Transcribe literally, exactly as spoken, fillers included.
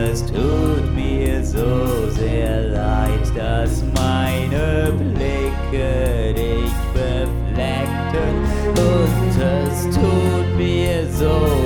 es tut mir so sehr leid, dass meine Blicke dich befleckten. Und es tut mir so